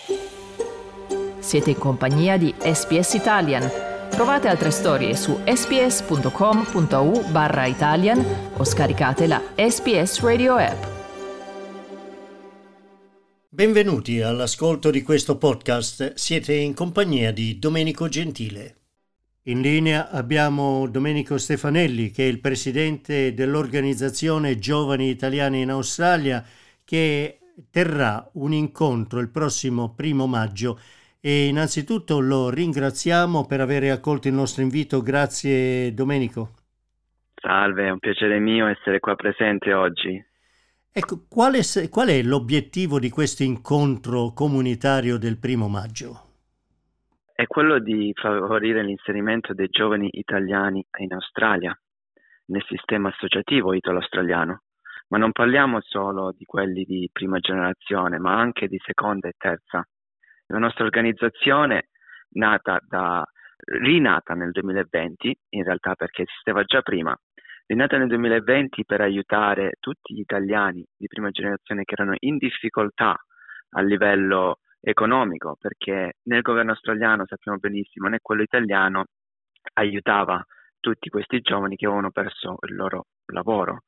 Siete in compagnia di SBS Italian. Trovate altre storie su sbs.com.au/Italian o scaricate la SBS Radio app. Benvenuti all'ascolto di questo podcast. Siete in compagnia di Domenico Gentile. In linea abbiamo Domenico Stefanelli, che è il presidente dell'organizzazione Giovani Italiani in Australia, che terrà un incontro il prossimo 1 maggio. E innanzitutto lo ringraziamo per aver accolto il nostro invito. Grazie Domenico. Salve, è un piacere mio essere qua presente oggi. Ecco, qual è l'obiettivo di questo incontro comunitario del 1 maggio? È quello di favorire l'inserimento dei giovani italiani in Australia, nel sistema associativo italo-australiano. Ma non parliamo solo di quelli di prima generazione, ma anche di seconda e terza. La nostra organizzazione, rinata nel 2020, in realtà perché esisteva già prima, rinata nel 2020 per aiutare tutti gli italiani di prima generazione che erano in difficoltà a livello economico, perché nel governo australiano, sappiamo benissimo, né quello italiano aiutava tutti questi giovani che avevano perso il loro lavoro.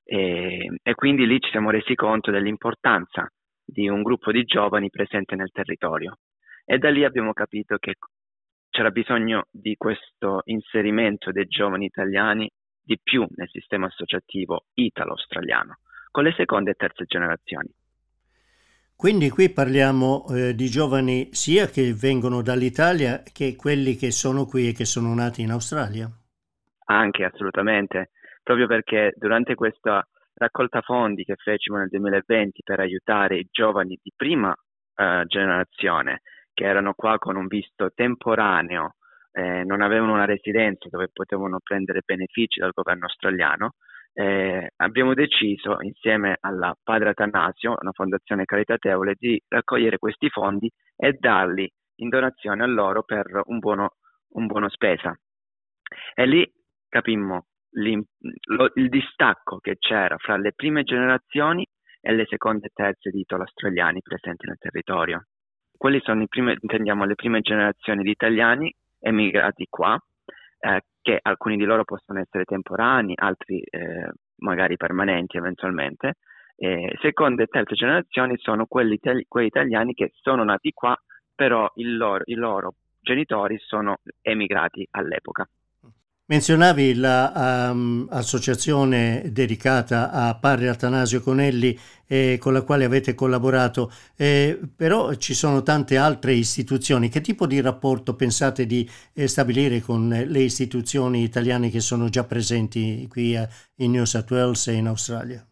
E quindi lì ci siamo resi conto dell'importanza di un gruppo di giovani presente nel territorio, e da lì abbiamo capito che c'era bisogno di questo inserimento dei giovani italiani di più nel sistema associativo italo-australiano, con le seconde e terze generazioni. Quindi qui parliamo di giovani sia che vengono dall'Italia che quelli che sono qui e che sono nati in Australia? Anche, assolutamente, proprio perché durante questa raccolta fondi che fecimo nel 2020 per aiutare i giovani di prima generazione che erano qua con un visto temporaneo, non avevano una residenza dove potevano prendere benefici dal governo australiano, abbiamo deciso insieme alla Padre Atanasio, una fondazione caritatevole, di raccogliere questi fondi e darli in donazione a loro per un buono spesa. E lì capimmo il distacco che c'era fra le prime generazioni e le seconde e terze di italo-australiani presenti nel territorio. Quelli sono le prime generazioni di italiani emigrati qua, che alcuni di loro possono essere temporanei, altri magari permanenti eventualmente. Seconde e terze generazioni sono quei italiani che sono nati qua, però i loro genitori sono emigrati all'epoca. Menzionavi l'associazione dedicata a Padre Atanasio Conelli con la quale avete collaborato, però ci sono tante altre istituzioni. Che tipo di rapporto pensate di stabilire con le istituzioni italiane che sono già presenti qui in New South Wales e in Australia?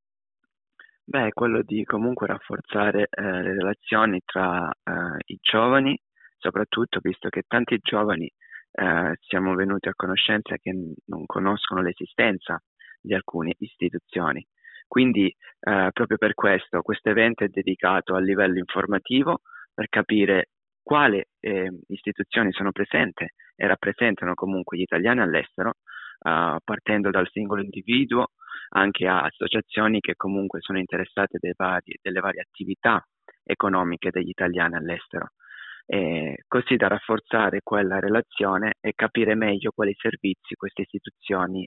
Beh, quello di comunque rafforzare le relazioni tra i giovani, soprattutto visto che tanti giovani siamo venuti a conoscenza che non conoscono l'esistenza di alcune istituzioni. Quindi proprio per questo evento è dedicato a livello informativo, per capire quali istituzioni sono presenti e rappresentano comunque gli italiani all'estero, partendo dal singolo individuo anche a associazioni che comunque sono interessate delle varie attività economiche degli italiani all'estero. Così da rafforzare quella relazione e capire meglio quali servizi queste istituzioni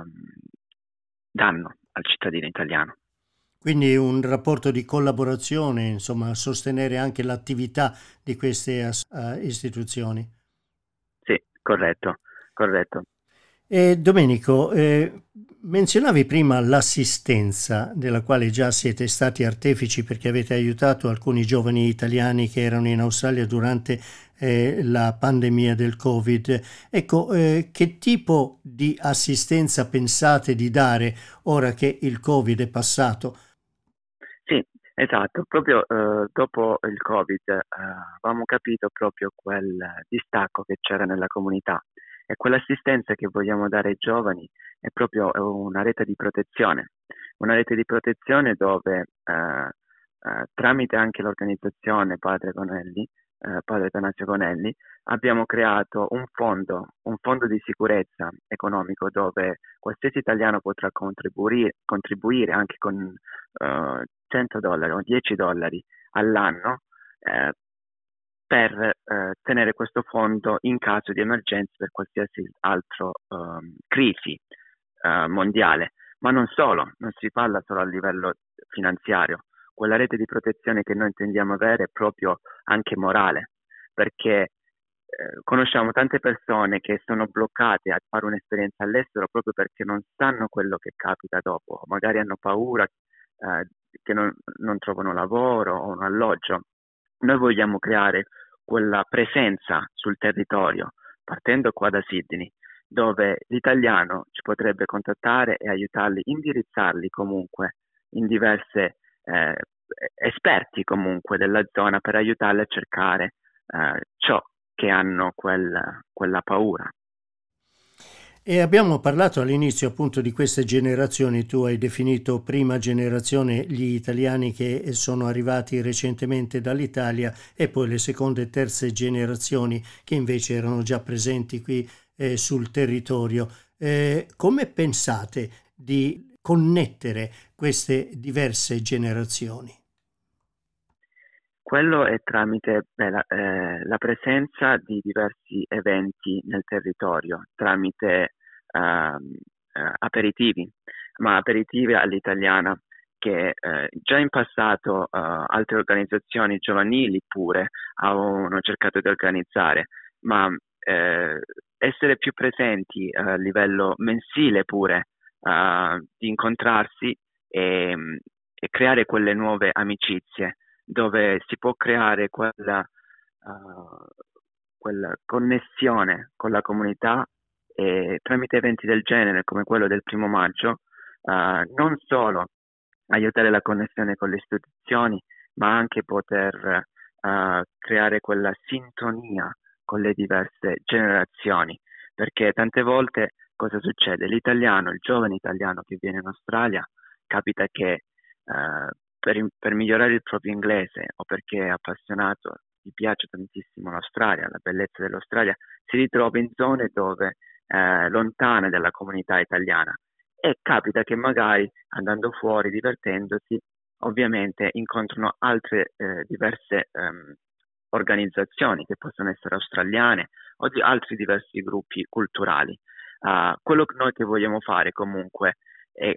danno al cittadino italiano. Quindi un rapporto di collaborazione, insomma, sostenere anche l'attività di queste istituzioni. Sì, corretto. Domenico, menzionavi prima l'assistenza della quale già siete stati artefici perché avete aiutato alcuni giovani italiani che erano in Australia durante la pandemia del Covid. Ecco, che tipo di assistenza pensate di dare ora che il Covid è passato? Sì, esatto. Proprio dopo il Covid avevamo capito proprio quel distacco che c'era nella comunità. E quell'assistenza che vogliamo dare ai giovani è proprio una rete di protezione dove tramite anche l'organizzazione Padre Atanasio Conelli, abbiamo creato un fondo di sicurezza economico dove qualsiasi italiano potrà contribuire anche con $100 o $10 all'anno per tenere questo fondo in caso di emergenza per qualsiasi altro crisi mondiale. Ma non solo, non si parla solo a livello finanziario. Quella rete di protezione che noi intendiamo avere è proprio anche morale, perché conosciamo tante persone che sono bloccate a fare un'esperienza all'estero proprio perché non sanno quello che capita dopo, magari hanno paura che non trovano lavoro o un alloggio. Noi vogliamo creare quella presenza sul territorio, partendo qua da Sydney, dove l'italiano ci potrebbe contattare e aiutarli, indirizzarli comunque in diverse esperti comunque della zona per aiutarli a cercare ciò che hanno quella paura. E abbiamo parlato all'inizio appunto di queste generazioni. Tu hai definito prima generazione gli italiani che sono arrivati recentemente dall'Italia e poi le seconde e terze generazioni che invece erano già presenti qui sul territorio. Come pensate di connettere queste diverse generazioni? Quello è tramite la presenza di diversi eventi nel territorio, tramite aperitivi, ma aperitivi all'italiana, che già in passato altre organizzazioni giovanili pure hanno cercato di organizzare, ma essere più presenti a livello mensile pure, di incontrarsi e creare quelle nuove amicizie, dove si può creare quella connessione con la comunità e tramite eventi del genere come quello del 1° maggio, non solo aiutare la connessione con le istituzioni, ma anche poter creare quella sintonia con le diverse generazioni, perché tante volte cosa succede? Il giovane italiano che viene in Australia, capita che per migliorare il proprio inglese o perché è appassionato, gli piace tantissimo l'Australia, la bellezza dell'Australia, si ritrova in zone dove lontane dalla comunità italiana, e capita che magari andando fuori, divertendosi, ovviamente incontrano altre diverse organizzazioni che possono essere australiane o di altri diversi gruppi culturali. Quello che noi vogliamo fare comunque è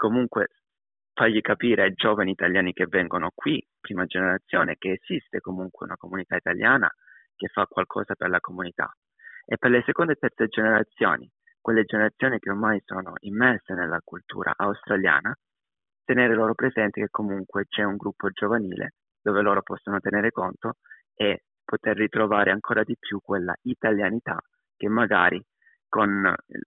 fargli capire ai giovani italiani che vengono qui, prima generazione, che esiste comunque una comunità italiana che fa qualcosa per la comunità. E per le seconde e terze generazioni, quelle generazioni che ormai sono immerse nella cultura australiana, tenere loro presente che comunque c'è un gruppo giovanile dove loro possono tenere conto e poter ritrovare ancora di più quella italianità che magari con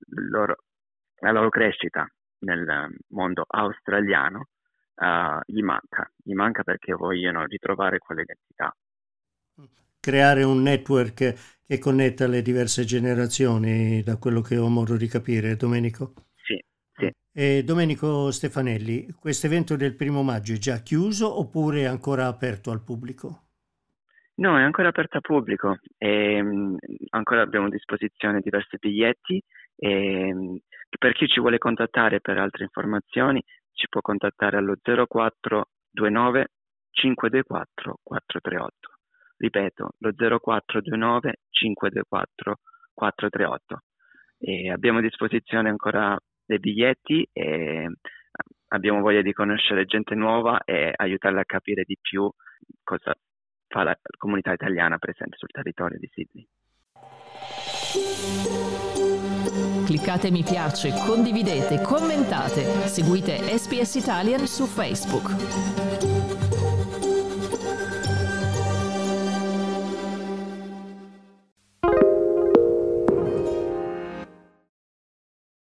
la loro crescita nel mondo australiano gli manca perché vogliono ritrovare quell'identità. Creare un network che connetta le diverse generazioni, da quello che ho modo di capire, Domenico? Sì. E Domenico Stefanelli, questo evento del 1° maggio è già chiuso oppure è ancora aperto al pubblico? No, è ancora aperto al pubblico e ancora abbiamo a disposizione diversi biglietti e per chi ci vuole contattare per altre informazioni ci può contattare allo 0429 524 438. Ripeto, lo 0429 524 438. E abbiamo a disposizione ancora dei biglietti e abbiamo voglia di conoscere gente nuova e aiutarla a capire di più cosa fa la comunità italiana presente sul territorio di Sydney. Cliccate mi piace, condividete, commentate, seguite SPS Italian su Facebook.